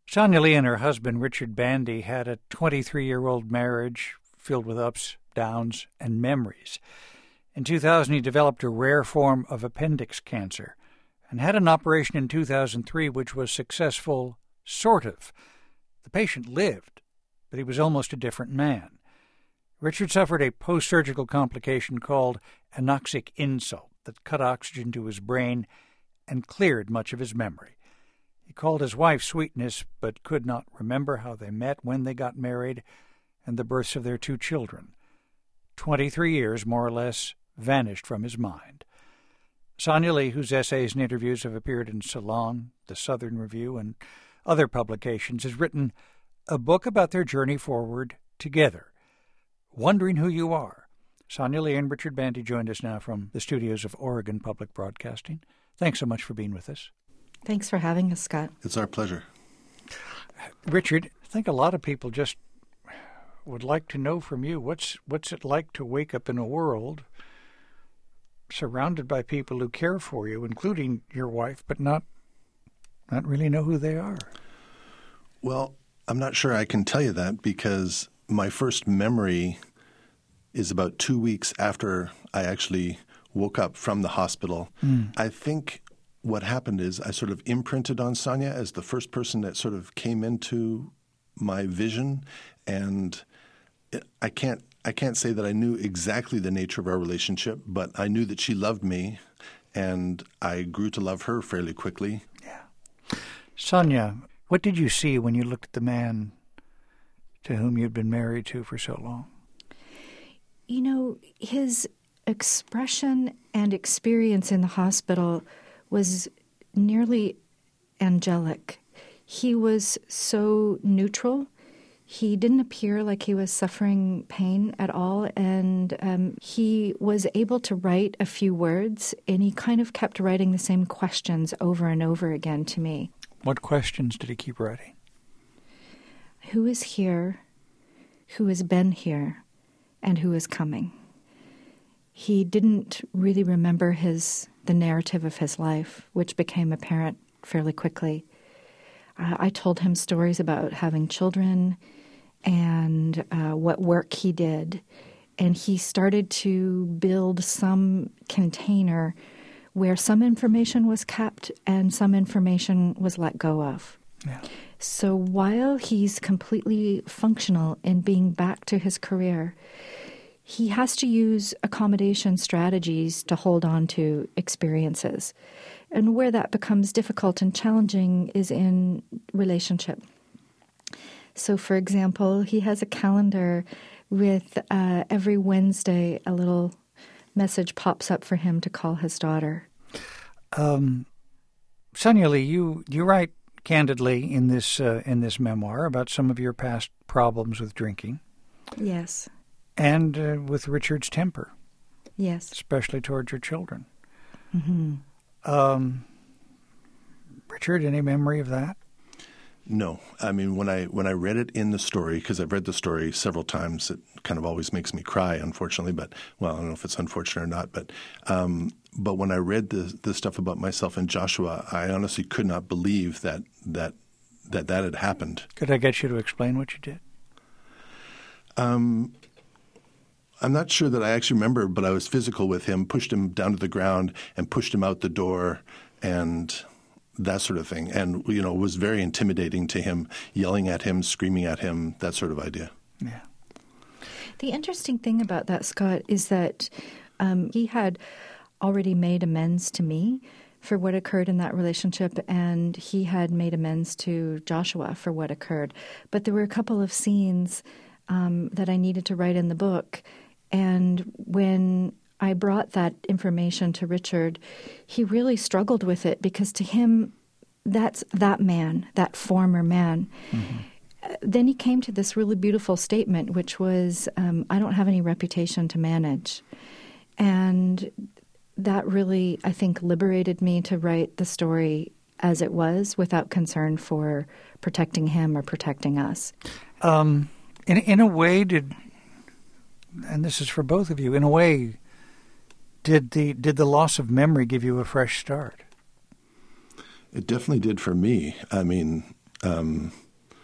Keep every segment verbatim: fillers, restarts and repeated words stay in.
Sonia Lee and her husband, Richard Bandy, had a twenty-three-year-old marriage filled with ups, downs, and memories. In two thousand, he developed a rare form of appendix cancer and had an operation in two thousand three which was successful, sort of. The patient lived, but he was almost a different man. Richard suffered a post-surgical complication called anoxic insult that cut oxygen to his brain and cleared much of his memory. He called his wife Sweetness, but could not remember how they met, when they got married, and the births of their two children. Twenty-three years, more or less, vanished from his mind. Sonia Lee, whose essays and interviews have appeared in Salon, the Southern Review, and other publications, has written a book about their journey forward together, Wondering Who You Are. Sonia Lee and Richard Bandy joined us now from the studios of Oregon Public Broadcasting. Thanks so much for being with us. Thanks for having us, Scott. It's our pleasure. Richard, I think a lot of people just would like to know from you, what's what's it like to wake up in a world surrounded by people who care for you, including your wife, but not not really know who they are? Well, I'm not sure I can tell you that, because my first memory is about two weeks after I actually woke up from the hospital. Mm. I think what happened is I sort of imprinted on Sonia as the first person that sort of came into my vision, and I can't I can't say that I knew exactly the nature of our relationship, but I knew that she loved me, and I grew to love her fairly quickly. Yeah. Sonia, what did you see when you looked at the man to whom you'd been married to for so long? You know, his expression and experience in the hospital was nearly angelic. He was so neutral. He didn't appear like he was suffering pain at all, and um, he was able to write a few words, and he kind of kept writing the same questions over and over again to me. What questions did he keep writing? Who is here? Who has been here? And who is coming? He didn't really remember his the narrative of his life, which became apparent fairly quickly. Uh, I told him stories about having children and uh, what work he did, and he started to build some container where some information was kept and some information was let go of. Yeah. So while he's completely functional in being back to his career, he has to use accommodation strategies to hold on to experiences. And where that becomes difficult and challenging is in relationship. So, for example, he has a calendar with uh, every Wednesday a little message pops up for him to call his daughter. Um, Sonia Lee, you, you write candidly in this uh, in this memoir about some of your past problems with drinking. Yes. And uh, with Richard's temper. Yes. Especially towards your children. Mm-hmm. Um, Richard, any memory of that? No. I mean, when I when I read it in the story, because I've read the story several times, it kind of always makes me cry, unfortunately. But, well, I don't know if it's unfortunate or not. But um, but when I read the the stuff about myself and Joshua, I honestly could not believe that that that, that had happened. Could I get you to explain what you did? Um. I'm not sure that I actually remember, but I was physical with him, pushed him down to the ground and pushed him out the door and that sort of thing. And, you know, it was very intimidating to him, yelling at him, screaming at him, that sort of idea. Yeah. The interesting thing about that, Scott, is that um, he had already made amends to me for what occurred in that relationship, and he had made amends to Joshua for what occurred. But there were a couple of scenes um, that I needed to write in the book. And when I brought that information to Richard, he really struggled with it, because to him, that's that man, that former man. Mm-hmm. Then he came to this really beautiful statement, which was, um, I don't have any reputation to manage. And that really, I think, liberated me to write the story as it was, without concern for protecting him or protecting us. Um, in, in a way, did... and this is for both of you, in a way, did the did the loss of memory give you a fresh start? It definitely did for me. I mean, um,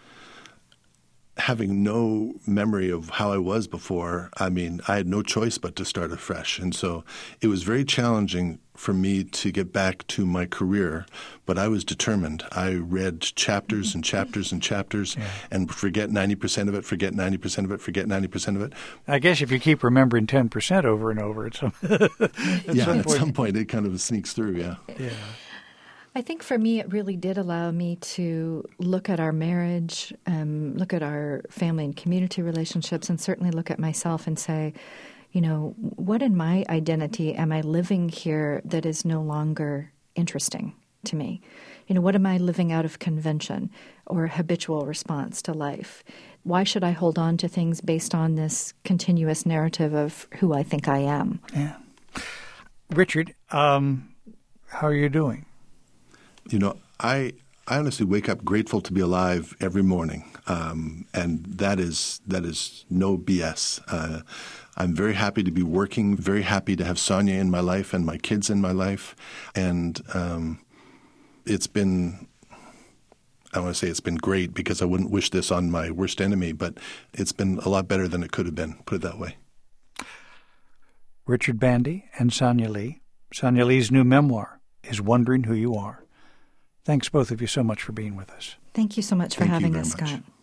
having no memory of how I was before, I mean, I had no choice but to start afresh. And so it was very challenging for me to get back to my career, but I was determined. I read chapters and chapters and chapters yeah. and forget ninety percent of it, forget ninety percent of it, forget ninety percent of it. I guess if you keep remembering ten percent over and over, at some, at yeah, some at point. some point it kind of sneaks through, yeah. Yeah. I think for me, it really did allow me to look at our marriage, um, look at our family and community relationships, and certainly look at myself and say, you know, what in my identity am I living here that is no longer interesting to me? You know, what am I living out of convention or habitual response to life? Why should I hold on to things based on this continuous narrative of who I think I am? Yeah. Richard, um, how are you doing? You know, I I honestly wake up grateful to be alive every morning, um, and that is that is no B S. Uh, I'm very happy to be working, very happy to have Sonia in my life and my kids in my life, and um, it's been, I don't want to say it's been great because I wouldn't wish this on my worst enemy, but it's been a lot better than it could have been, put it that way. Richard Bandy and Sonia Lee. Sonia Lee's new memoir is Wondering Who You Are. Thanks, both of you, so much for being with us. Thank you so much for Thank having you very us, much. Scott.